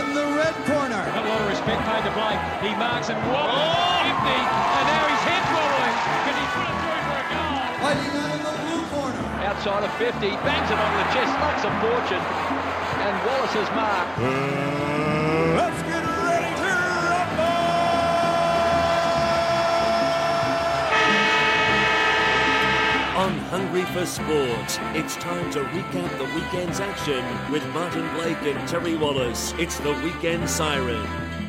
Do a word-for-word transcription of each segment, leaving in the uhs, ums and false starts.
in the red corner. Got a lot of respect paid to Blake. He marks and wobbles. Oh! fifty, and now his head's wobbling. Can he put it through for a goal? Fighting out in the blue corner. Outside of fifty, bangs it onto the chest, knocks a fortune, and Wallace's mark. Uh, let's get ready to rumble! On Hungry for Sport, it's time to recap the weekend's action with Martin Blake and Terry Wallace. It's the Weekend Siren.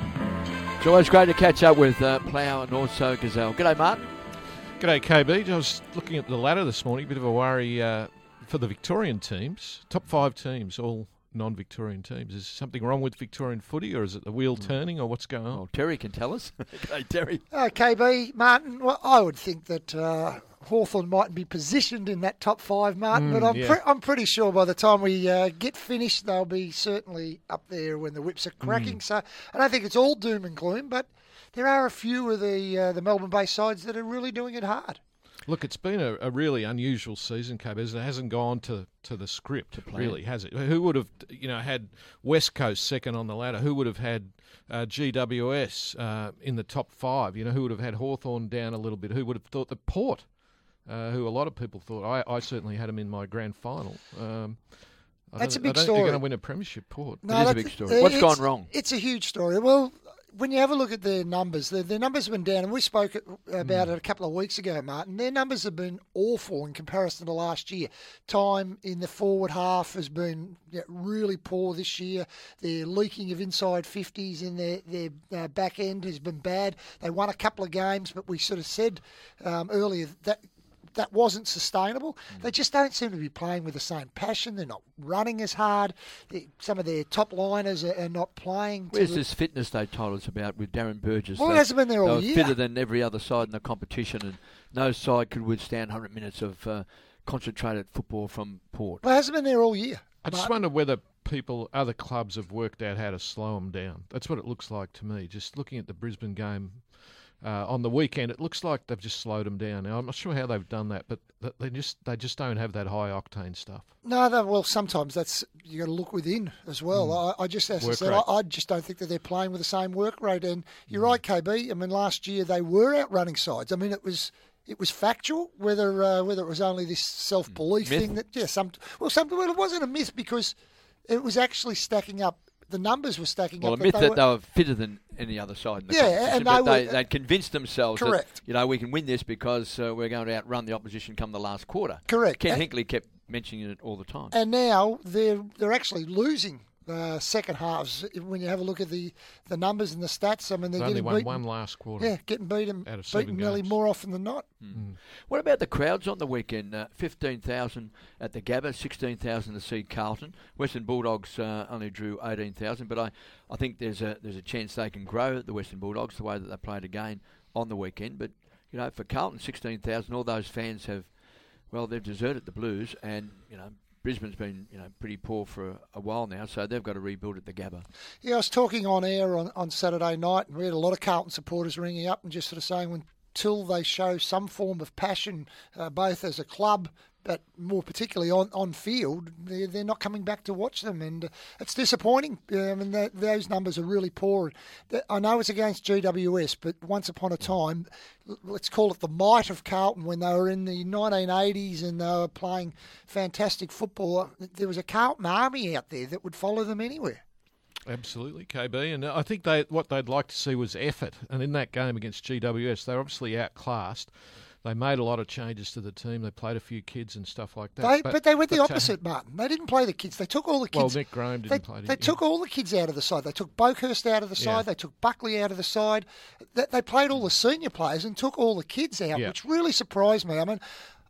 It's always great to catch up with uh, Plough and also Gazelle. G'day, Martin. G'day, K B. I was looking at the ladder this morning, a bit of a worry uh, for the Victorian teams. Top five teams, all non-Victorian teams. Is something wrong with Victorian footy, or is it the wheel turning, or what's going on? Oh, Terry can tell us. G'day, Terry. Uh, K B, Martin, well, I would think that uh, Hawthorn mightn't be positioned in that top five, Martin, Mm, but I'm, yeah. pre- I'm pretty sure by the time we uh, get finished, they'll be certainly up there when the whips are cracking. Mm. So I don't think it's all doom and gloom, but there are a few of the uh, the Melbourne-based sides that are really doing it hard. Look, it's been a, a really unusual season, K B. It hasn't gone to, to the script, really, has it? Who would have, you know, had West Coast second on the ladder? Who would have had uh, G W S uh, in the top five? You know, who would have had Hawthorn down a little bit? Who would have thought that Port, uh, who a lot of people thought, I, I certainly had them in my grand final. Um, I That's a don't- big I don't think story. They're going to win a premiership, Port. No, It is a that's- big story. What's it's- gone wrong? It's a huge story. Well, when you have a look at their numbers, their, their numbers have been down, and we spoke about it a couple of weeks ago, Martin. Their numbers have been awful in comparison to last year. Time in the forward half has been yeah, really poor this year. Their leaking of inside fifties in their, their uh, back end has been bad. They won a couple of games, but we sort of said um, earlier that that wasn't sustainable. They just don't seem to be playing with the same passion. They're not running as hard. They, some of their top liners are, are not playing. to Where's the- this fitness they told us about with Darren Burgess? Well, it They- hasn't been there all they were year. fitter than every other side in the competition, and no side could withstand one hundred minutes of uh, concentrated football from Port. Well, it hasn't been there all year. I just Martin. wonder whether people, other clubs have worked out how to slow them down. That's what it looks like to me. Just looking at the Brisbane game uh, on the weekend, it looks like they've just slowed them down. Now, I'm not sure how they've done that, but th- they just they just don't have that high octane stuff. No, no, well, sometimes that's you got to look within as well. I, I just, as I Work said, rate. I, I just don't think that they're playing with the same work rate. And you're right, K B. I mean, last year they were outrunning sides. I mean, it was it was factual. Whether uh, whether it was only this self belief Myth. thing that yeah, some well, some well, it wasn't a myth because it was actually stacking up. The numbers were stacking Well, up. admit that that they they were, were fitter than any other side in the Yeah, competition, and but they they, were- they'd convinced themselves Correct. that, you know, we can win this because uh, we're going to outrun the opposition come the last quarter. Correct. Ken And- Hinkley kept mentioning it all the time. And now they're they're actually losing uh, second halves. When you have a look at the, the numbers and the stats, I mean, they're They've only getting won beaten. one last quarter. Yeah, getting beaten, Out of seven beaten nearly games. more often than not. What about the crowds on the weekend? Uh, fifteen thousand at the Gabba, sixteen thousand to see Carlton. Western Bulldogs uh, only drew eighteen thousand, but I, I think there's a there's a chance they can grow the Western Bulldogs the way that they played again on the weekend. But, you know, for Carlton, sixteen thousand, all those fans have, well, they've deserted the Blues, and, you know, Brisbane's been, you know, pretty poor for a, a while now, so they've got to rebuild at the Gabba. Yeah, I was talking on air on, on Saturday night, and we had a lot of Carlton supporters ringing up and just sort of saying until they show some form of passion, uh, both as a club, but more particularly on, on field, they're, they're not coming back to watch them, and uh, it's disappointing. Uh, I mean, that, those numbers are really poor. That- I know it's against G W S, but once upon a time, l- let's call it the might of Carlton when they were in the nineteen eighties and they were playing fantastic football. There was a Carlton army out there that would follow them anywhere. Absolutely, K B. And I think they what they'd like to see was effort. And in that game against G W S, they were obviously outclassed. They made a lot of changes to the team. They played a few kids and stuff like that. They, but, they went the but, uh, opposite, Martin. They didn't play the kids. They took all the Well, kids. Nick Graham didn't they, play, did They he? took all the kids out of the side. They took Boakhurst out of the side. Yeah. They took Buckley out of the side. They, they played all the senior players and took all the kids out, Yeah. which really surprised me. I mean,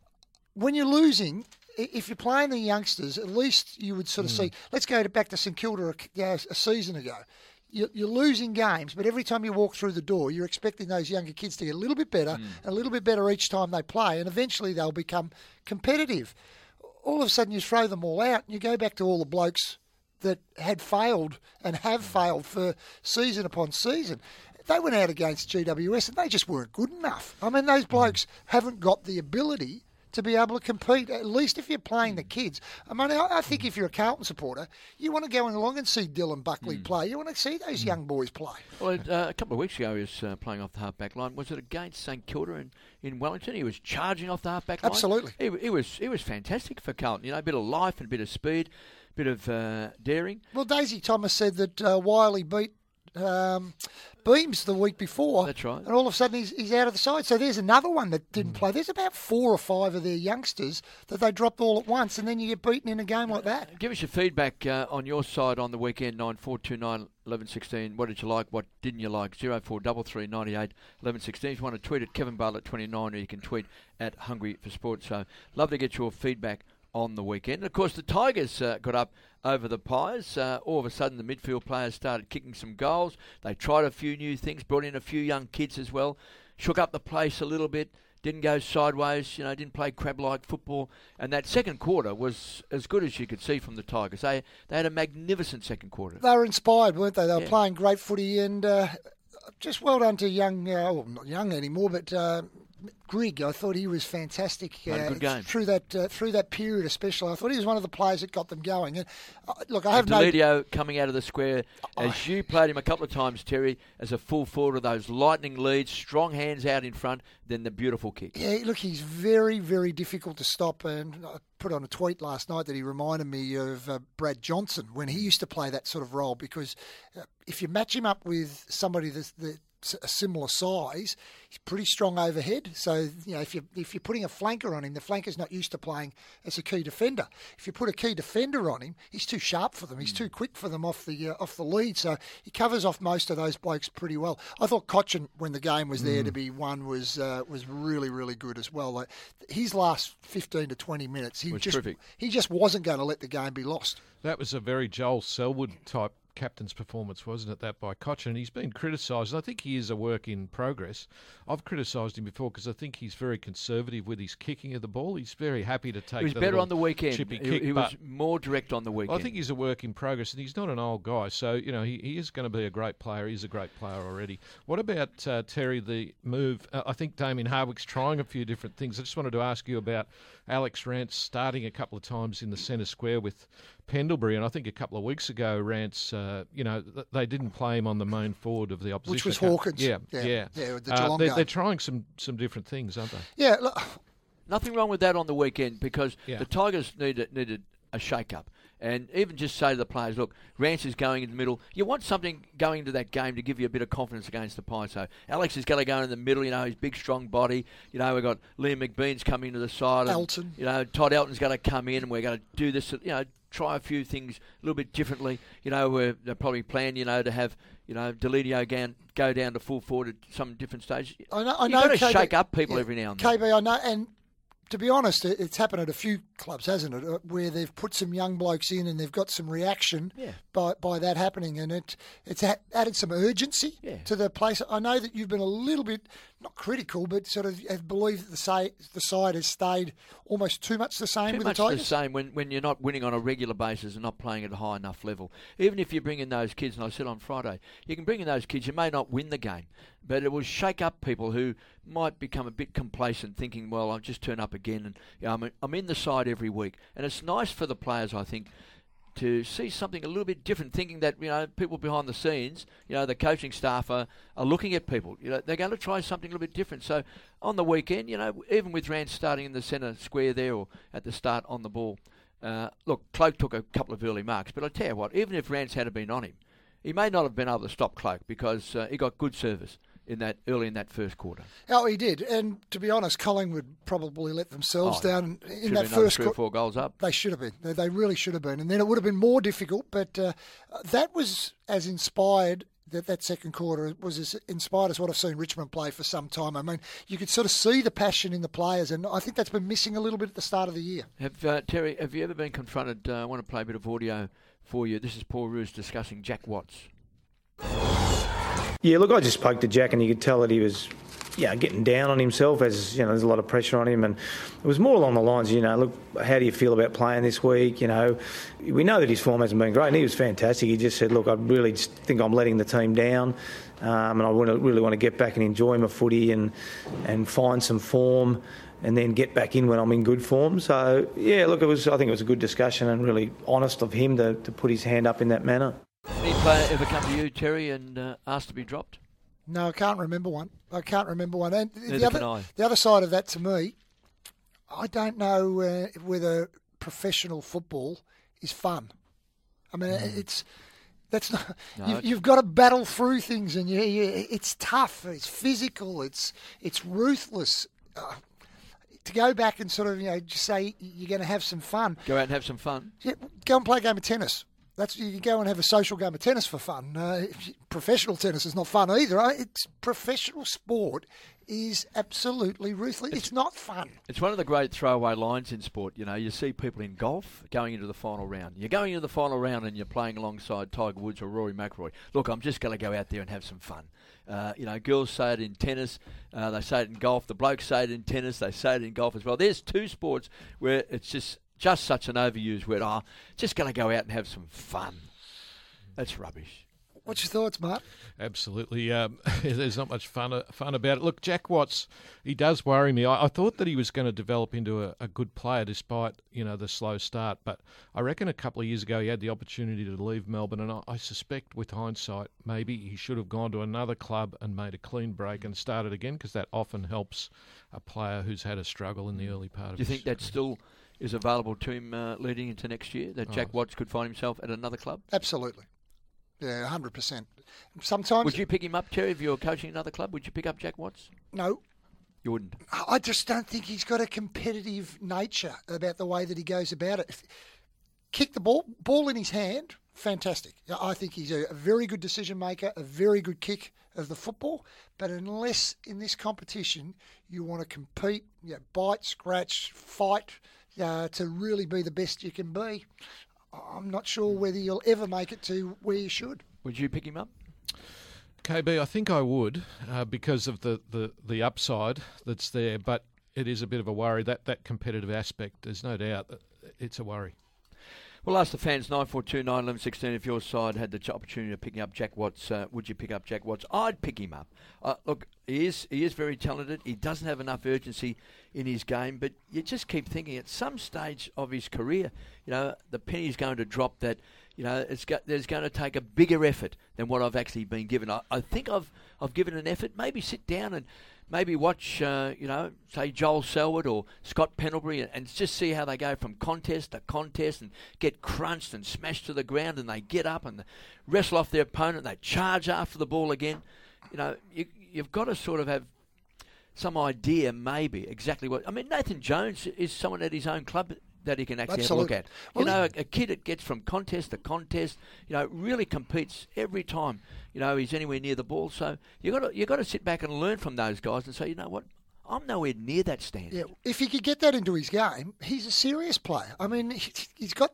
when you're losing, i- if you're playing the youngsters, at least you would sort of Mm. see. Let's go to back to St Kilda a, uh, a season ago. You're you're losing games, but every time you walk through the door, you're expecting those younger kids to get a little bit better, and a little bit better each time they play, and eventually they'll become competitive. All of a sudden, you throw them all out, and you go back to all the blokes that had failed and have failed for season upon season. They went out against G W S, and they just weren't good enough. I mean, those blokes haven't got the ability to be able to compete. At least if you're playing the kids. I mean, I, I think if you're a Carlton supporter, you want to go along and see Dylan Buckley Mm. play. You want to see those Mm. young boys play. Well, uh, a couple of weeks ago, he was uh, playing off the half-back line. Was it against St Kilda in, in Wellington? He was charging off the half-back line. Absolutely. He, he was he was fantastic for Carlton. You know, a bit of life and a bit of speed, a bit of uh, daring. Well, Daisy Thomas said that uh, Wiley beat um, Beams the week before. That's right. And all of a sudden he's, he's out of the side. So there's another one that didn't play. There's about four or five of their youngsters that they dropped all at once, and then you get beaten in a game like that. Give us your feedback uh, on your side on the weekend, nine four two nine one one one six. What did you like? What didn't you like? zero four three three nine eight one one one six. If you want to tweet at Kevin Bartlett twenty-nine, or you can tweet at Hungry for Sport. So love to get your feedback on the weekend. And of course, the Tigers uh, got up over the Pies. Uh, all of a sudden, the midfield players started kicking some goals. They tried a few new things, brought in a few young kids as well, shook up the place a little bit, didn't go sideways, you know, didn't play crab-like football. And that second quarter was as good as you could see from the Tigers. They they had a magnificent second quarter. They were inspired, weren't they? They were Yeah. playing great footy, and uh, just well done to young, uh, well, not young anymore, but uh, Grigg. I thought he was fantastic. Had a good game. Through that uh, through that period especially. I thought he was one of the players that got them going. And uh, look, I have no... Deledio coming out of the square, as you played him a couple of times, Terry, as a full forward of those lightning leads, strong hands out in front, then the beautiful kick. Yeah, look, he's very, very difficult to stop. And I put on a tweet last night that he reminded me of uh, Brad Johnson when he used to play that sort of role, because uh, if you match him up with somebody that's the, a similar size, he's pretty strong overhead. So, you know, if you if you're putting a flanker on him, the flanker's not used to playing as a key defender. If you put a key defender on him, he's too sharp for them. He's too quick for them off the uh, off the lead. So he covers off most of those blokes pretty well. I thought Cochin, when the game was there to be won, was uh, was really really good as well. Like, his last fifteen to twenty minutes, he Was just terrific. he just wasn't going to let the game be lost. That was a very Joel Selwood type captain's performance, wasn't it, that by Cochin? He's been criticised. I think he is a work in progress. I've criticised him before because I think he's very conservative with his kicking of the ball. He's very happy to take He was the better little on the weekend. chippy He, kick, he was but more direct on the weekend. I think he's a work in progress, and he's not an old guy. So, you know, he, he is going to be a great player. He's a great player already. What about, uh, Terry, the move? Uh, I think Damien Hardwick's trying a few different things. I just wanted to ask you about Alex Rance starting a couple of times in the centre square with Pendlebury, and I think a couple of weeks ago, Rance, uh, you know, th- they didn't play him on the main forward of the opposition. Which was Cup. Hawkins. Yeah, Yeah, yeah. yeah, the Uh, Geelong they're, game. they're trying some, some different things, aren't they? Yeah, look, Nothing wrong with that on the weekend, because Yeah. the Tigers needed needed a shake-up. And even just say to the players, look, Rance is going in the middle. You want something going into that game to give you a bit of confidence against the Pies. So Alex is going to go in the middle, you know, his big, strong body. You know, we've got Liam McBean's coming to the side. And, Elton. you know, Todd Elton's going to come in, and we're going to do this, you know, try a few things a little bit differently. You know, we're, they're probably plan, you know, to have, you know, Deledio down, go down to full forward at some different stages. I know, I You've know got to K B shake up people yeah, every now and then. K B, I know, and to be honest, it- it's happened at a few clubs, hasn't it, uh, where they've put some young blokes in and they've got some reaction Yeah. by, by that happening, and it it's ha- added some urgency Yeah. to the place. I know that you've been a little bit, not critical, but sort of have believed that the, say, the side has stayed almost too much the same Too with much the the Tigers. same when, when you're not winning on a regular basis and not playing at a high enough level. Even if you bring in those kids, and I said on Friday, you can bring in those kids, you may not win the game, but it will shake up people who might become a bit complacent, thinking, well, I'll just turn up again, and you know, I'm, I'm in the side every week. And it's nice for the players, I think, to see something a little bit different, thinking that, you know, people behind the scenes, you know, the coaching staff are, are looking at people. You know, they're going to try something a little bit different. So on the weekend, you know, even with Rance starting in the centre square there or at the start on the ball, uh, look, Cloak took a couple of early marks, but I tell you what, even if Rance had been on him, he may not have been able to stop Cloak, because uh, he got good service in that early in that first quarter. Oh, he did. And to be honest, Collingwood probably let themselves Oh, down Should in have that been another first three or quarter. four goals up. They should have been. They, they really should have been. And then it would have been more difficult, but uh, that was as inspired, that, that second quarter was as inspired as what I've seen Richmond play for some time. I mean, you could sort of see the passion in the players, and I think that's been missing a little bit at the start of the year. Have uh, Terry, have you ever been confronted? Uh, I want to play a bit of audio for you. This is Paul Roos discussing Jack Watts. Yeah, look, I just spoke to Jack and you could tell that he was yeah, getting down on himself, as you know, there's a lot of pressure on him, and it was more along the lines, you know, look, how do you feel about playing this week? You know, we know that his form hasn't been great, and he was fantastic. He just said, look, I really just think I'm letting the team down, um, and I want to, really want to get back and enjoy my footy and and find some form, and then get back in when I'm in good form. So yeah, look, it was. I think it was a good discussion and really honest of him to, to put his hand up in that manner. Any player ever come to you, Terry, and uh, asked to be dropped? No, I can't remember one. I can't remember one. And Neither the other, can I. the other side of that, to me, I don't know uh, whether professional football is fun. I mean, mm. it's that's not. No, you've, it's... you've got to battle through things, and you, you, it's tough. It's physical. It's it's ruthless. Uh, to go back and sort of you know just say you're going to have some fun. Go out and have some fun. Yeah, go and play a game of tennis. That's you can go and have a social game of tennis for fun. Uh, professional tennis is not fun either. It's professional sport is absolutely ruthless. It's, it's not fun. It's one of the great throwaway lines in sport. You know, you see people in golf going into the final round. You're going into the final round and you're playing alongside Tiger Woods or Rory McIlroy. Look, I'm just going to go out there and have some fun. Uh, you know, girls say it in tennis. Uh, they say it in golf. The blokes say it in tennis. They say it in golf as well. There's two sports where it's just... Just such an overused word. Oh, just going to go out and have some fun. That's rubbish. What's your thoughts, Mark? Absolutely. Um, there's not much fun fun about it. Look, Jack Watts, he does worry me. I, I thought that he was going to develop into a, a good player despite, you know, the slow start. But I reckon a couple of years ago he had the opportunity to leave Melbourne, and I, I suspect with hindsight maybe he should have gone to another club and made a clean break and started again, because that often helps a player who's had a struggle in the early part of Do you his think that's still... is available to him uh, leading into next year, that Jack oh. Watts could find himself at another club? Absolutely. Yeah, one hundred percent. Sometimes... Would you pick him up, Terry, if you were coaching another club? Would you pick up Jack Watts? No. You wouldn't? I just don't think he's got a competitive nature about the way that he goes about it. Kick the ball, ball in his hand, fantastic. I think he's a very good decision maker, a very good kick of the football, but unless in this competition you want to compete, you know, bite, scratch, fight... Uh, to really be the best you can be, I'm not sure whether you'll ever make it to where you should. Would you pick him up? K B, I think I would uh, because of the, the, the upside that's there, but it is a bit of a worry. That, that competitive aspect, there's no doubt, it's a worry. Well, ask the fans, nine four two, nine one one, one six, if your side had the opportunity of picking up Jack Watts, uh, would you pick up Jack Watts? I'd pick him up. Uh, look, he is he is very talented. He doesn't have enough urgency in his game, but you just keep thinking at some stage of his career, you know, the penny's going to drop that, you know, it's got, there's going to take a bigger effort than what I've actually been given. I, I think I've I've given an effort. Maybe sit down and maybe watch, uh, you know, say Joel Selwood or Scott Pendlebury and, and just see how they go from contest to contest and get crunched and smashed to the ground, and they get up and wrestle off their opponent. They charge after the ball again. You know, you, you've got to sort of have some idea maybe exactly what... I mean, Nathan Jones is someone at his own club that he can actually Absolutely. have a look at. You well, know, a, a kid that gets from contest to contest, you know, really competes every time, you know, he's anywhere near the ball. So you got to you got to sit back and learn from those guys and say, you know what, I'm nowhere near that standard. Yeah, if he could get that into his game, he's a serious player. I mean, he's got...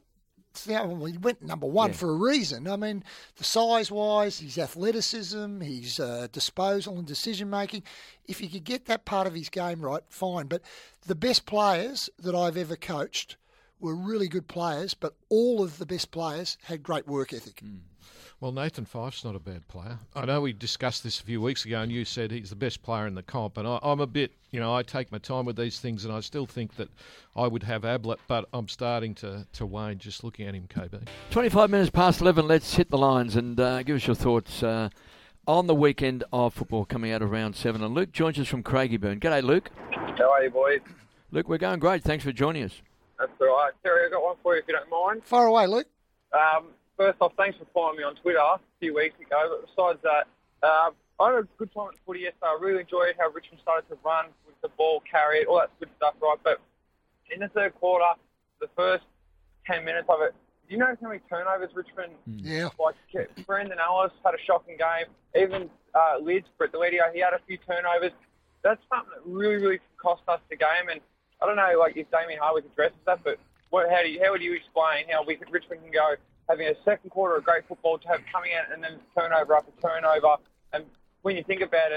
He went number one yeah. for a reason. I mean, the size-wise, his athleticism, his uh, disposal and decision-making. If he could get that part of his game right, fine. But the best players that I've ever coached were really good players, but all of the best players had great work ethic. Mm. Well, Nathan Fyfe's not a bad player. I know we discussed this a few weeks ago, and you said he's the best player in the comp. And I, I'm a bit, you know, I take my time with these things, and I still think that I would have Ablett, but I'm starting to, to wane just looking at him, K B. twenty-five minutes past eleven, let's hit the lines and uh, give us your thoughts uh, on the weekend of football coming out of round seven. And Luke joins us from Craigieburn. G'day, Luke. How are you, boys? Luke, we're going great. Thanks for joining us. That's all right. Terry, I've got one for you if you don't mind. Far away, Luke. Um, First off, thanks for following me on Twitter a few weeks ago. But besides that, uh, I had a good time at the footy yesterday. I really enjoyed how Richmond started to run with the ball, carry it, all that good stuff, right? But in the third quarter, the first ten minutes of it, do you notice how many turnovers Richmond? Yeah. Like Brendan Ellis had a shocking game. Even uh, Lids, Brett Deledio, he had a few turnovers. That's something that really, really cost us the game. And I don't know, like if Damien Hardwick addresses that, but what, how do you, how would you explain how we could, Richmond can go having a second quarter of great football to have coming out and then turnover after turnover? And when you think about it,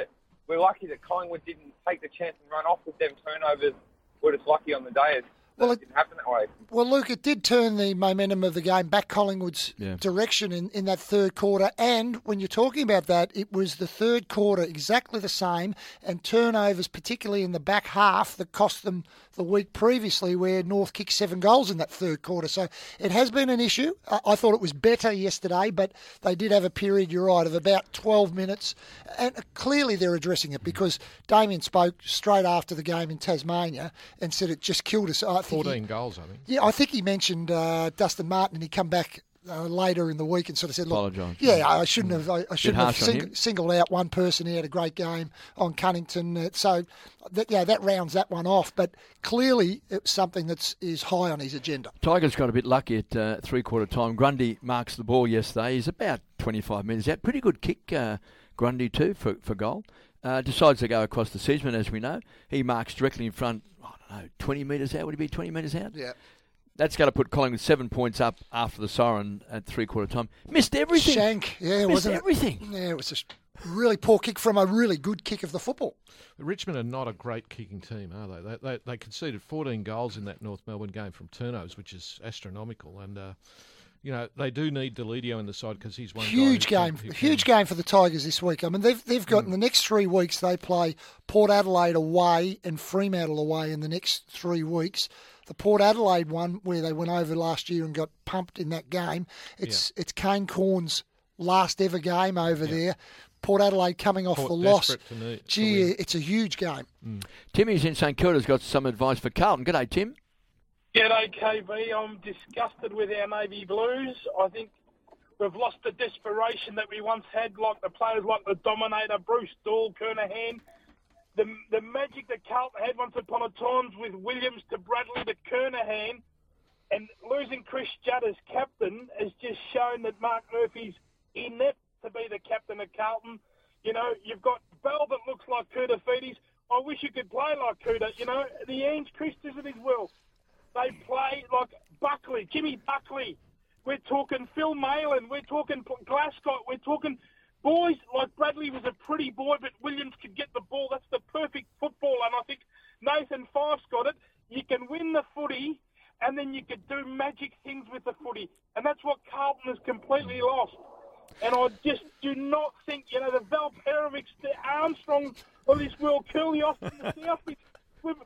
we're lucky that Collingwood didn't take the chance and run off with them turnovers. We're just lucky on the day. It, Well, it it- didn't happen that way. Well, Luke, it did turn the momentum of the game back Collingwood's Yeah. direction in, in that third quarter. And when you're talking about that, it was the third quarter exactly the same, and turnovers, particularly in the back half, that cost them the week previously, where North kicked seven goals in that third quarter. So it has been an issue. I, I thought it was better yesterday, but they did have a period, you're right, of about twelve minutes. And clearly they're addressing it, because Damien spoke straight after the game in Tasmania and said it just killed us. I think he- fourteen goals, I think. yeah, I think he mentioned uh, Dustin Martin, and he come back uh, later in the week and sort of said, "Look, Apologise. yeah, I shouldn't have, I, I shouldn't have harsh on him. sing, singled out one person. He had a great game on Cunnington, uh, so that, yeah, that rounds that one off. But clearly, it's something that's is high on his agenda. Tigers got a bit lucky at uh, three-quarter time. Grundy marks the ball yesterday. He's about twenty-five metres out. Pretty good kick, uh, Grundy too, for, for goal. Uh, decides to go across the Seisman, as we know. He marks directly in front, I don't know, twenty metres out. Would he be twenty metres out? Yeah. That's going to put Collingwood seven points up after the siren at three-quarter time. Missed everything. Shank, yeah, Missed wasn't everything. it? Yeah, it was a really poor kick from a really good kick of the football. Richmond are not a great kicking team, are they? They, they, they conceded fourteen goals in that North Melbourne game from turnovers, which is astronomical. And, uh, you know, they do need Delidio in the side because he's one Huge guy who game, can- who huge can- game for the Tigers this week. I mean, they've they've got in the next three weeks they play Port Adelaide away and Fremantle away in the next three weeks. The Port Adelaide one, where they went over last year and got pumped in that game, it's it's Kane Corn's last ever game over there. Port Adelaide coming off Port the loss. desperate to need- to Gee, win. it's a huge game. Timmy's in St Kilda's got some advice for Carlton. G'day, Tim. G'day, K B. I'm disgusted with our Navy Blues. I think we've lost the desperation that we once had, like the players like the Dominator, Bruce Dahl, Kernahan. The, the magic that Carlton had once upon a time with Williams to Bradley to Kernahan, and losing Chris Judd as captain has just shown that Mark Murphy's inept to be the captain of Carlton. You know, you've got Bell that looks like Kuta Fides. I wish you could play like Kuta. You know, the Ange Christers of his world. They play like Buckley, Jimmy Buckley. We're talking Phil Malin. We're talking Glasgow. We're talking boys like Bradley was a pretty boy, but Williams could get the ball. That's the perfect football, and I think Nathan Fyfe's got it. You can win the footy, and then you could do magic things with the footy, and that's what Carlton has completely lost. And I just do not think, you know, the Val Perovic, the Armstrong of this world, Curly Austin, the South. We've,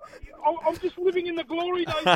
I'm just living in the glory days.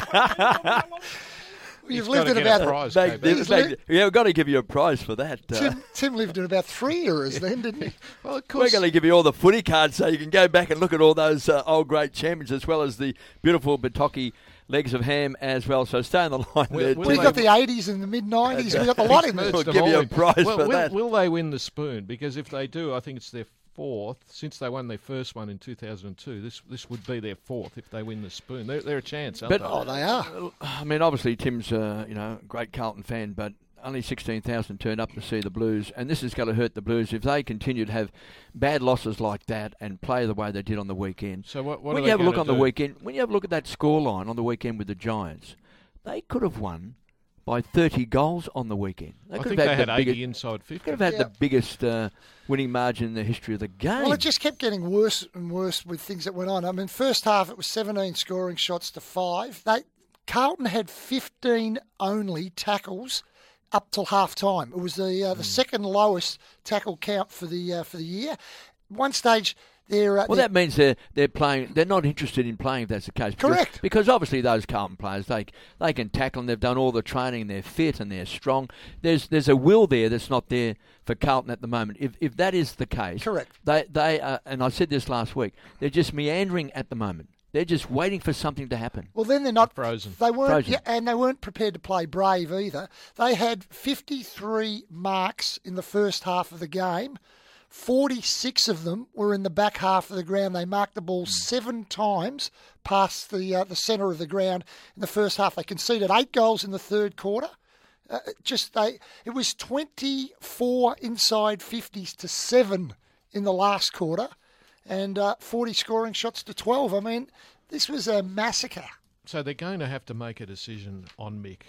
You've He's lived gotta in get a about prize, Mag- K B. He's mag- li- yeah, we've got to give you a prize for that. Uh, Tim, Tim lived in about three eras then, didn't he? Well, of we're course. going to give you all the footy cards so you can go back and look at all those uh, old great champions, as well as the beautiful Bataki legs of ham as well. So stay on the line Will- there. will Tim. We've they- got the eighties and the mid nineties. We've got the lot in there. We'll Merged them give you all a in. prize well, for will, that. Will they win the spoon? Because if they do, I think it's their fourth. Since they won their first one in two thousand two, this this would be their fourth if they win the spoon. They're, they're a chance, aren't But- they? Oh, they are. I mean, obviously Tim's uh, you know a great Carlton fan, but only sixteen thousand turned up to see the Blues, and this is going to hurt the Blues if they continue to have bad losses like that and play the way they did on the weekend. So what, what when are you they have a look gonna on the do? weekend, when you have a look at that scoreline on the weekend with the Giants, they could have won by thirty goals on the weekend. They I could think have they had had the eighty biggest, inside fifty. could have had Yeah. the biggest uh, winning margin in the history of the game. Well, it just kept getting worse and worse with things that went on. I mean, first half it was seventeen scoring shots to five. They Carlton had fifteen only tackles up till half time. It was the uh, the second lowest tackle count for the uh, for the year. One stage, they're uh, Well, they're- that means they're they're playing. They're not interested in playing if that's the case. Because, Correct. Because obviously those Carlton players, they they can tackle and they've done all the training. They're fit and they're strong. There's there's a will there that's not there for Carlton at the moment. If if that is the case, Correct. They they uh, and I said this last week. They're just meandering at the moment. They're just waiting for something to happen. Well, then they're not Frozen. They weren't, Frozen. yeah, and they weren't prepared to play brave either. They had fifty-three marks in the first half of the game. forty-six of them were in the back half of the ground. They marked the ball seven times past the uh, the centre of the ground in the first half. They conceded eight goals in the third quarter. Uh, just they, it was twenty-four inside fifties to seven in the last quarter, and uh, forty scoring shots to twelve. I mean, this was a massacre. So they're going to have to make a decision on Mick.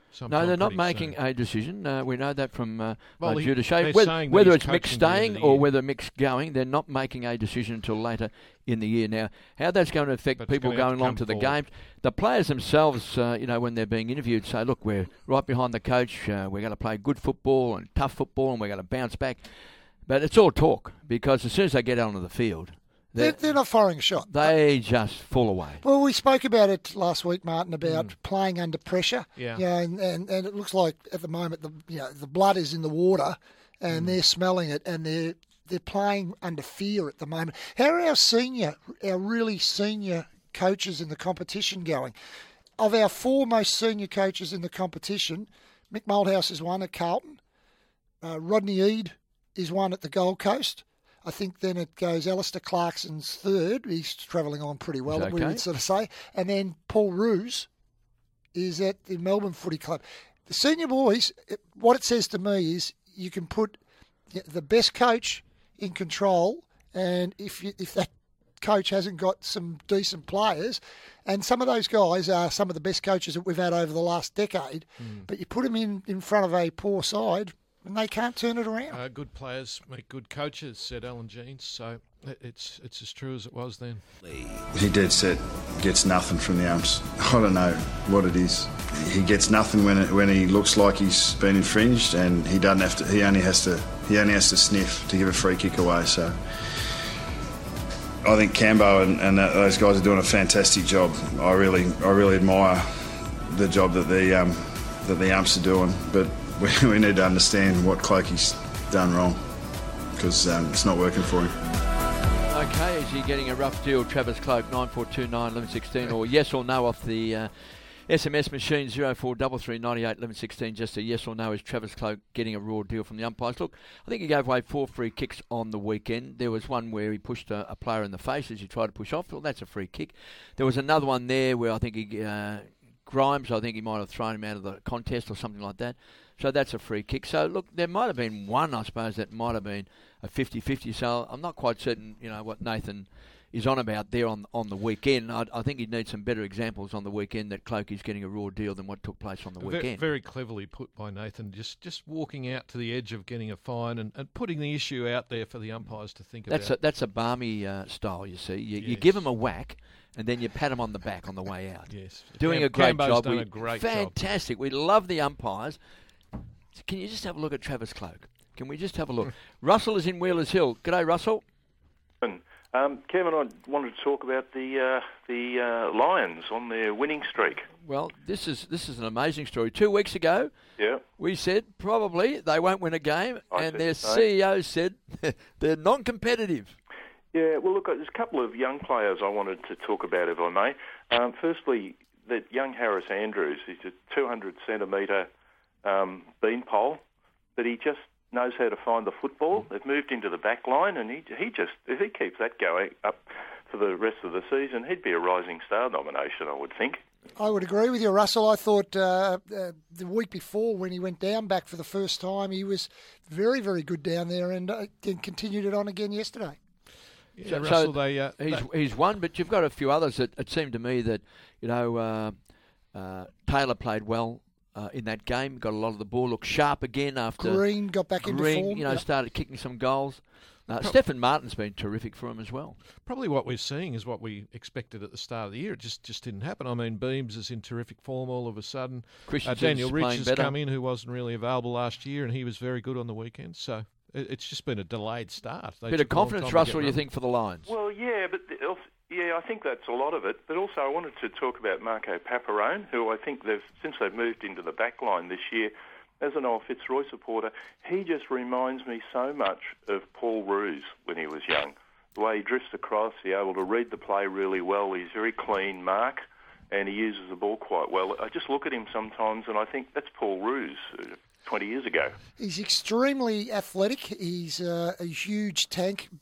sometime No, they're not pretty making soon. a decision. Uh, we know that from uh, Well, uh, he- Judas they're Shea. Whether, saying that whether he's it's Mick coaching to the end of staying the or year. whether Mick's going, they're not making a decision until later in the year. Now, how that's going to affect But it's people gonna have going to along come to the forward. games, the players themselves, uh, you know, when they're being interviewed, say, look, we're right behind the coach. Uh, we're going to play good football and tough football, and we're going to bounce back. But it's all talk, because as soon as they get onto the field, They're, they're not firing a shot. they just fall away. Well, we spoke about it last week, Martin, about Mm. playing under pressure. Yeah. You know, and, and, and it looks like at the moment the you know the blood is in the water, and Mm. they're smelling it, and they're they're playing under fear at the moment. How are our senior, our really senior coaches in the competition going? Of our four most senior coaches in the competition, Mick Malthouse is one at Carlton. Uh, Rodney Eade is one at the Gold Coast. I think then it goes Alistair Clarkson's third. He's travelling on pretty well, He's we okay. would sort of say. And then Paul Roos is at the Melbourne Footy Club. The senior boys, it, what it says to me is you can put the best coach in control, and if you, if that coach hasn't got some decent players, and some of those guys are some of the best coaches that we've had over the last decade, Mm. but you put them in, in front of a poor side, and they can't turn it around. Uh, good players make good coaches, said Alan Jeans. So it- it's it's as true as it was then. He dead set gets nothing from the umps. I don't know what it is. He gets nothing when it, when he looks like he's been infringed, and he doesn't have to. He only has to. He only has to sniff to give a free kick away. So I think Cambo and, and that, those guys are doing a fantastic job. I really, I really admire the job that the um, that the umps are doing. But we, we need to understand what Clokey's done wrong, because um, it's not working for him. Okay, is he getting a rough deal? Travis Cloke, nine four two nine, eleven sixteen, or yes or no off the uh, S M S machine, zero four three three, nine eight, eleven sixteen. Just a yes or no. Is Travis Cloke getting a raw deal from the umpires? Look, I think he gave away four free kicks on the weekend. There was one where he pushed a, a player in the face as he tried to push off. Well, that's a free kick. There was another one there where I think he, uh, Grimes, I think he might have thrown him out of the contest or something like that. So that's a free kick. So, look, there might have been one, I suppose, that might have been a fifty-fifty. So I'm not quite certain, you know, what Nathan is on about there on on the weekend. I, I think he'd need some better examples on the weekend that Clokey's getting a raw deal than what took place on the Ve- weekend. Very cleverly put by Nathan, just just walking out to the edge of getting a fine and, and putting the issue out there for the umpires to think That's a, about. that's a balmy uh, style, you see. You, you Yes. give them a whack, and then you pat them on the back on the way out. Yes. Doing Cam- a great Cambo's job. done We- a great job. fantastic. We love the umpires. Can you just have a look at Travis Cloke? Can we just have a look? Russell is in Wheelers Hill. G'day, Russell. Um, Kevin, I wanted to talk about the uh, the uh, Lions on their winning streak. Well, this is this is an amazing story. Two weeks ago, Yeah. we said probably they won't win a game, I and said their no. C E O said they're non-competitive. Yeah, well, look, there's a couple of young players I wanted to talk about, if I may. Um, firstly, that young Harris Andrews, he's a two hundred centimetre um, beanpole, but he just knows how to find the football. They've moved into the back line, and he he just, if he keeps that going up for the rest of the season, he'd be a rising star nomination, I would think. I would agree with you, Russell. I thought uh, uh, the week before when he went down back for the first time, he was very, very good down there, and, uh, and continued it on again yesterday. Yeah, So- Russell, so they, uh, he's they- he's one, but you've got a few others that it seemed to me that you know uh, uh, Taylor played well uh, in that game. Got a lot of the ball. Looked sharp again after Green got back into Green, form, you know, yeah. started kicking some goals. Uh, Pro- Stephen Martin's been terrific for him as well. Probably what we're seeing is what we expected at the start of the year. It just, just didn't happen. I mean, Beams is in terrific form all of a sudden. Christensen's Uh, Daniel Rich playing has better. come in, who wasn't really available last year, and he was very good on the weekend. So it, it's just been a delayed start. They Bit of took a long confidence, time to Russell, get you running. think, for the Lions? Well, yeah, but the- also- yeah, I think that's a lot of it. But also, I wanted to talk about Marco Paparone, who I think they've since they've moved into the back line this year. As an old Fitzroy supporter, he just reminds me so much of Paul Roos when he was young. The way he drifts across, he's able to read the play really well. He's very clean mark, and he uses the ball quite well. I just look at him sometimes, and I think that's Paul Roos uh, twenty years ago. He's extremely athletic. He's uh, a huge tank,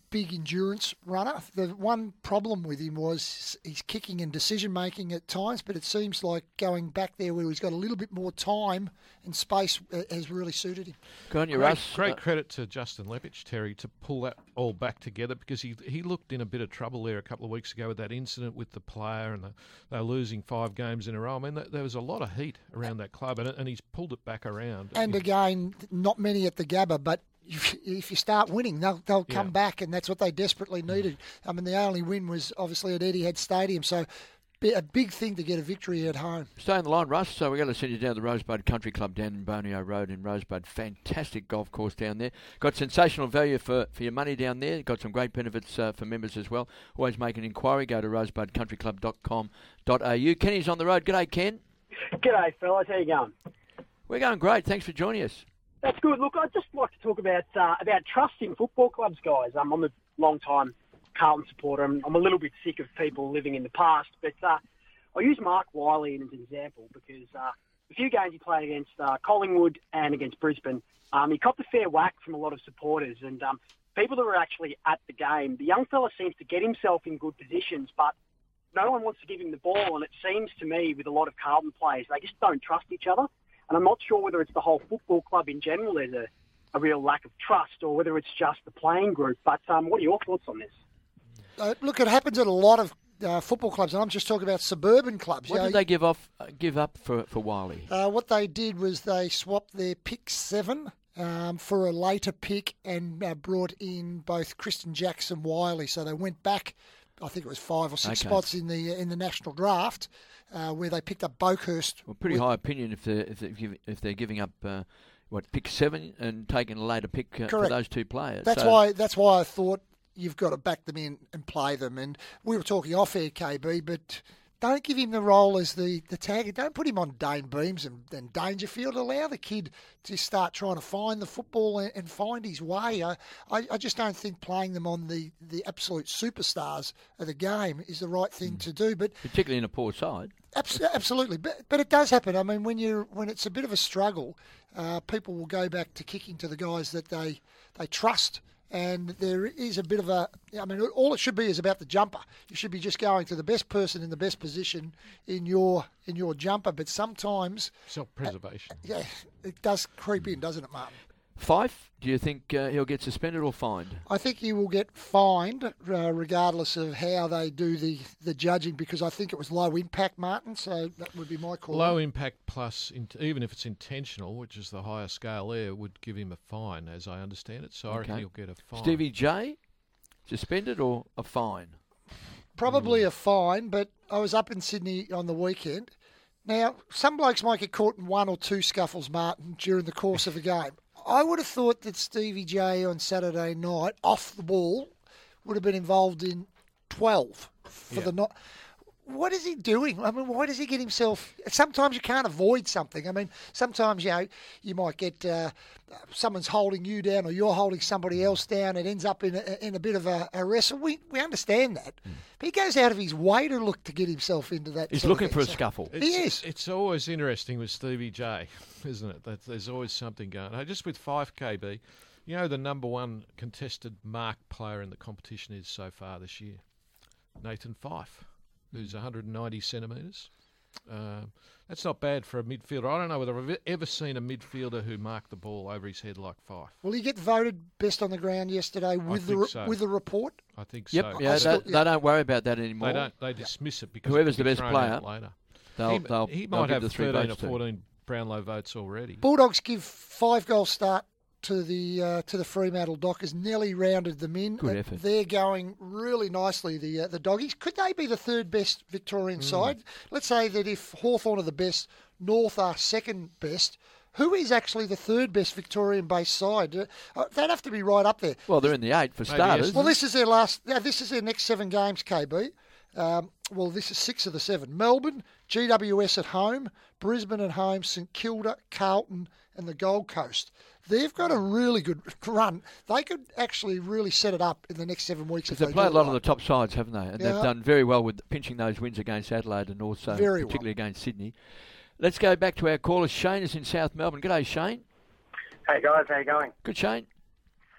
big endurance runner. The one problem with him was his kicking and decision-making at times, but it seems like going back there where he's got a little bit more time and space uh, has really suited him. Go on, you Great, Russ. great Uh, credit to Justin Lepich, Terry, to pull that all back together, because he he looked in a bit of trouble there a couple of weeks ago with that incident with the player, and the, they were losing five games in a row. I mean, th- there was a lot of heat around that club, and, and he's pulled it back around. And again, not many at the Gabba, but if, if you start winning, they'll they'll come Yeah. back, and that's what they desperately needed. I mean, the only win was obviously at Etihad Stadium, so bi- a big thing to get a victory at home. Stay on the line, Russ. So we're going to send you down the Rosebud Country Club down in Bonio Road in Rosebud. Fantastic golf course down there. Got sensational value for, for your money down there. Got some great benefits uh, for members as well. Always make an inquiry. Go to rosebud country club dot com dot a u. Kenny's on the road. G'day, Ken. G'day, fellas. How you going? We're going great. Thanks for joining us. That's good. Look, I'd just like to talk about uh, about trust in football clubs, guys. Um, I'm a long-time Carlton supporter. I'm, I'm a little bit sick of people living in the past, but uh, I'll use Mark Wiley as an example because uh, a few games he played against uh, Collingwood and against Brisbane, um, he copped a fair whack from a lot of supporters and um, people that were actually at the game. The young fella seems to get himself in good positions, but no one wants to give him the ball, and it seems to me with a lot of Carlton players, they just don't trust each other. And I'm not sure whether it's the whole football club in general, there's a, a real lack of trust, or whether it's just the playing group. But um, what are your thoughts on this? Uh, look, it happens at a lot of uh, football clubs, and I'm just talking about suburban clubs. What You did know, they give off? Uh, give up for for Wiley? Uh, what they did was they swapped their pick seven um, for a later pick and uh, brought in both Kristen Jackson Wiley. So they went back, I think it was five or six Okay. spots in the in the national draft, uh, where they picked up Boakhurst. Well, pretty with- high opinion if they're if they're, giv if they're giving up uh, what pick seven and taking a later pick uh, for Correct. those two players. That's So- why. That's why I thought you've got to back them in and play them. And we were talking off air, K B, but don't give him the role as the, the tagger. Don't put him on Dane Beams and, and Dangerfield. Allow the kid to start trying to find the football and, and find his way. I, I, I just don't think playing them on the, the absolute superstars of the game is the right thing to do. But particularly in a poor side. Abs- Absolutely, but but it does happen. I mean, when you when it's a bit of a struggle, uh, people will go back to kicking to the guys that they they trust, and there is a bit of a. I mean, all it should be is about the jumper. You should be just going to the best person in the best position in your in your jumper. But sometimes self-preservation. Uh, yeah, it does creep in, doesn't it, Martin? Fife, do you think uh, he'll get suspended or fined? I think he will get fined uh, regardless of how they do the, the judging, because I think it was low impact, Martin, so that would be my call. Low impact plus, in, even if it's intentional, which is the higher scale there, would give him a fine, as I understand it. So I reckon Okay. he'll get a fine. Stevie J, suspended or a fine? Probably a fine, but I was up in Sydney on the weekend. Now, some blokes might get caught in one or two scuffles, Martin, during the course of a game. I would have thought that Stevie J on Saturday night, off the ball, would have been involved in twelve for Yeah. the night. What is he doing? I mean, why does he get himself... Sometimes you can't avoid something. I mean, sometimes, you know, you might get... Uh, someone's holding you down or you're holding somebody else down. It ends up in a, in a bit of a, a wrestle. We we understand that. Mm. But he goes out of his way to look to get himself into that. He's sort of looking thing. for a So- scuffle. He is. It's always interesting with Stevie J, isn't it? That there's always something going on. Just with five K B, you know the number one contested mark player in the competition is so far this year? Nathan Fife, who's one hundred ninety centimetres. Um, that's not bad for a midfielder. I don't know whether I've ever seen a midfielder who marked the ball over his head like Fife. Will he get voted best on the ground yesterday with the think re- so. with the report? I think Yep, so. yeah, I they, still- they don't worry about that anymore. They don't. They dismiss it because Whoever's it the can be best thrown player, out later. they'll, he, they'll, he they'll might give have the three thirteen or votes to. fourteen Brownlow votes already. Bulldogs give five goal start to the uh, to the Fremantle Dockers. Nearly rounded them in. Good Uh, effort. They're going really nicely. The uh, the Doggies. Could they be the third best Victorian side? Let's say that if Hawthorn are the best, North are second best. Who is actually the third best Victorian-based side? Uh, uh, they'd have to be right up there. Well, they're in the eight for Maybe starters. Well, this is their last. Uh, this is their next seven games, K B. Um, well, this is six of the seven. Melbourne, G W S at home, Brisbane at home, St Kilda, Carlton, and the Gold Coast. They've got a really good run. They could actually really set it up in the next seven weeks. If They've they played a do lot it of the top sides, haven't they? And Yeah. they've done very well with pinching those wins against Adelaide and also Very well. particularly against Sydney. Let's go back to our caller. Shane is in South Melbourne. G'day, Shane. Hey guys, how you going? Good, Shane.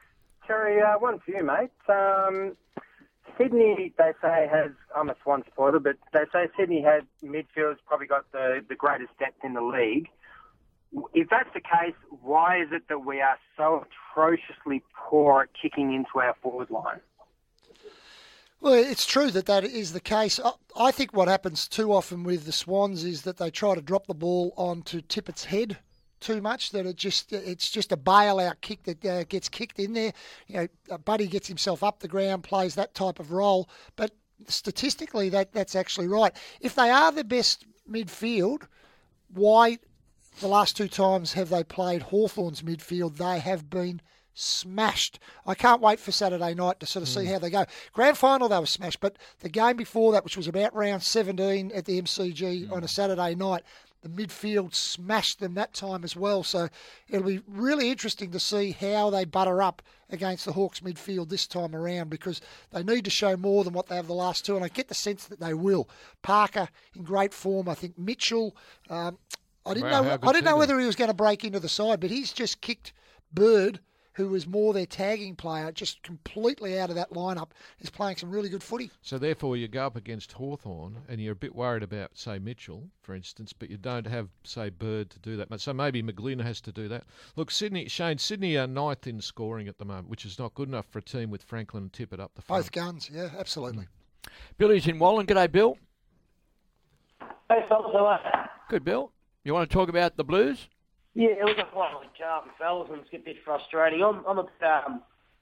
Terry, uh, one for you, mate. Um, Sydney, they say, has, I'm a Swan supporter, but they say Sydney has midfield's probably got the, the greatest depth in the league. If that's the case, why is it that we are so atrociously poor at kicking into our forward line? Well, it's true that that is the case. I think what happens too often with the Swans is that they try to drop the ball onto Tippett's head too much, that it just it's just a bailout kick that uh, gets kicked in there. You know, Buddy gets himself up the ground, plays that type of role, but statistically that that's actually right. If they are the best midfield, why the last two times have they played Hawthorn's midfield? They have been smashed. I can't wait for Saturday night to sort of mm. see how they go. Grand final they were smashed, but the game before that, which was about round seventeen at the M C G mm. on a Saturday night, the midfield smashed them that time as well. So it'll be really interesting to see how they butter up against the Hawks midfield this time around, because they need to show more than what they have the last two, and I get the sense that they will. Parker in great form. I think Mitchell, um, I didn't wow, know I didn't know whether he was going to break into the side, but he's just kicked Bird, who was more their tagging player, just completely out of that lineup, is playing some really good footy. So therefore you go up against Hawthorn and you're a bit worried about, say, Mitchell, for instance, but you don't have, say, Bird to do that. So maybe McGlynn has to do that. Look, Sydney, Shane, Sydney are ninth in scoring at the moment, which is not good enough for a team with Franklin and Tippett up the front. Both guns, yeah, absolutely. Mm. Billy's in Wallen. G'day, Bill. Hey, fellas, how are you? Good, Bill. You want to talk about the Blues? Yeah, it was a quite like Carlton, fellas, and it's a bit frustrating. I'm, I'm a bit, um,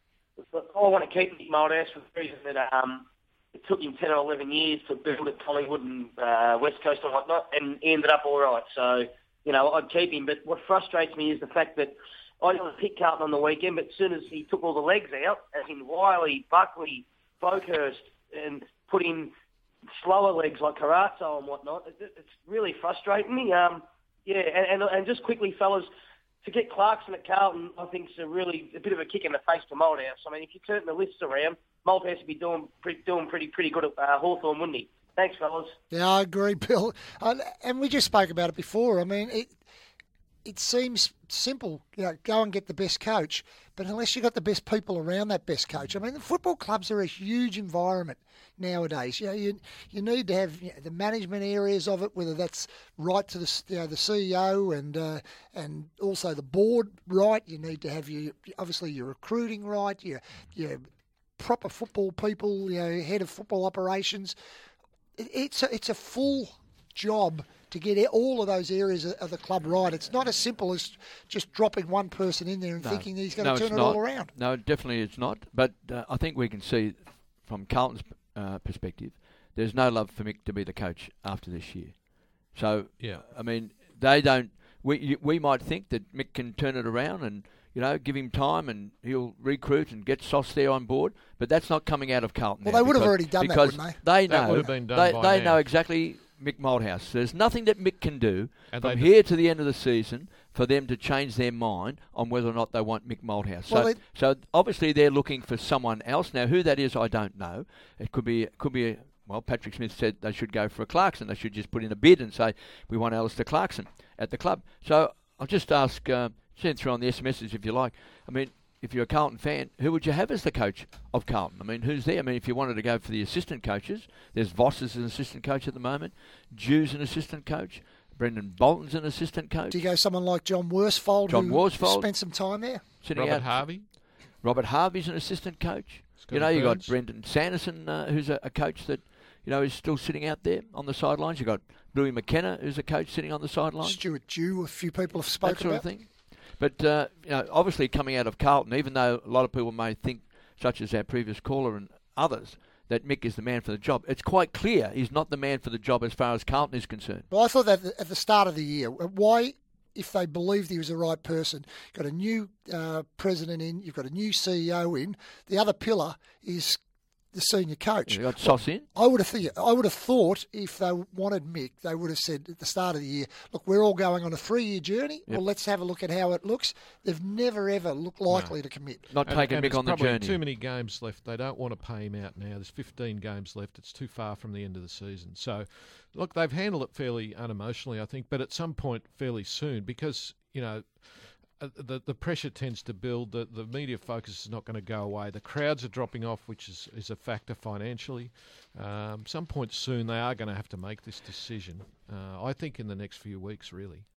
I want to keep Nick Malthouse for the reason that um, it took him ten or eleven years to build at Collingwood and uh, West Coast and whatnot, and he ended up all right. So, you know, I'd keep him. But what frustrates me is the fact that I didn't pick Carlton on the weekend, but as soon as he took all the legs out, as in Wiley, Buckley, Boakhurst, and put in slower legs like Carazzo and whatnot, it, it's really frustrating me. Um, Yeah, and, and and just quickly, fellas, to get Clarkson at Carlton, I think is a really a bit of a kick in the face to Malthouse. I mean, if you turn the lists around, Malthouse would be doing pretty, doing pretty pretty good at uh, Hawthorn, wouldn't he? Thanks, fellas. Yeah, I agree, Bill. Uh, and we just spoke about it before. I mean, it it seems simple, you know, go and get the best coach, but unless you've got the best people around that best coach, I mean, the football clubs are a huge environment nowadays. You know, you you need to have, you know, the management areas of it, whether that's right to the, you know, the C E O and uh, and also the board right. You need to have your obviously your recruiting right, your your proper football people, you know, head of football operations. It, it's a, it's a full job to get all of those areas of the club right. It's not as simple as just dropping one person in there and no. thinking he's going no, to turn it not. all around. No, definitely it's not. But uh, I think we can see from Carlton's uh, perspective, there's no love for Mick to be the coach after this year. So, yeah. I mean, they don't... We we might think that Mick can turn it around and, you know, give him time and he'll recruit and get Sauce there on board, but that's not coming out of Carlton. Well, now they would because, have already done that, because wouldn't they? That know, would have been done they, by they now. know exactly Mick Malthouse. There's nothing that Mick can do And from they- here to the end of the season for them to change their mind on whether or not they want Mick Malthouse. Well, So, they- so obviously they're looking for someone else. Now, who that is, I don't know. It could be, could be. A, well, Patrick Smith said they should go for a Clarkson. They should just put in a bid and say we want Alistair Clarkson at the club. So I'll just ask, uh, send through on the S M Ses if you like. I mean, if you're a Carlton fan, who would you have as the coach of Carlton? I mean, who's there? I mean, if you wanted to go for the assistant coaches, there's Voss as an assistant coach at the moment, Jew's an assistant coach, Brendan Bolton's an assistant coach. Do you go someone like John Worsfold, John who Worsfold. spent some time there? Sitting Robert out- Harvey. Robert Harvey's an assistant coach. Scotty You know, you got Burns. Brendan Sanderson, uh, who's a, a coach that, you know, is still sitting out there on the sidelines. You got Louis McKenna, who's a coach sitting on the sidelines. Stuart Dew, a few people have spoken that sort about. of thing. But uh, you know, obviously coming out of Carlton, even though a lot of people may think, such as our previous caller and others, that Mick is the man for the job, it's quite clear he's not the man for the job as far as Carlton is concerned. Well, I thought that at the start of the year, why, if they believed he was the right person, got a new uh, president in, you've got a new C E O in, the other pillar is the senior coach. You got Sauce in. I would have th- I would have thought if they wanted Mick, they would have said at the start of the year, look, we're all going on a three-year journey. Yep. Well, let's have a look at how it looks. They've never, ever looked likely to commit. Not And- taking and Mick it's on the probably journey. Too many games left. They don't want to pay him out now. There's fifteen games left. It's too far from the end of the season. So, look, they've handled it fairly unemotionally, I think, but at some point fairly soon because, you know, uh, the the pressure tends to build. The the media focus is not going to go away. The crowds are dropping off, which is, is a factor financially. Um, some point soon they are going to have to make this decision. Uh, I think in the next few weeks, really.